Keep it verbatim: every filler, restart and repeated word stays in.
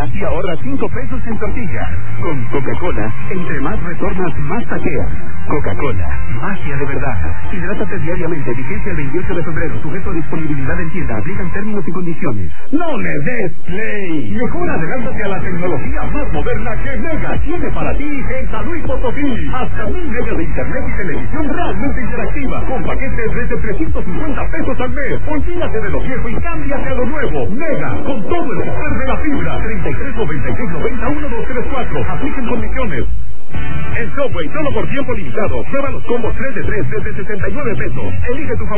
tortilla y ahorra cinco pesos en tortilla. Con Coca-Cola, entre más retornas, más taqueas. Coca-Cola, magia de verdad. Hidrátate diariamente, vigencia el veintiocho de febrero, sujeto a disponibilidad en tienda, aplican términos y condiciones. ¡No le des play! Mejor adelántate a la tecnología más moderna que Mega tiene para ti en San Luis Potosí. Hasta mil megas de internet y televisión realmente interactiva, con paquetes desde trescientos cincuenta pesos al mes. Olvídate de lo viejo y cámbiate a lo nuevo. Mega, con todo el poder de la fibra. treinta y tres noventa y seis noventa uno dos tres cuatro. Apliquen condiciones. En Subway, solo por tiempo limitado. Prueba los combos tres de tres desde sesenta y nueve pesos. Elige tu favorito.